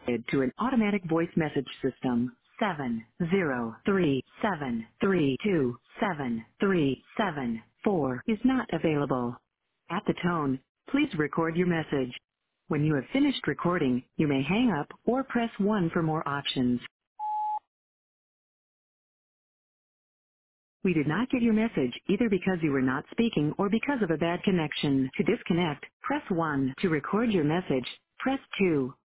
to an automatic voice message system. 703732737 is not available. At the tone, please record your message. When you have finished recording, you may hang up or press 1 for more options. We did not get your message either because you were not speaking or because of a bad connection. To disconnect, press 1. To record your message, press 2.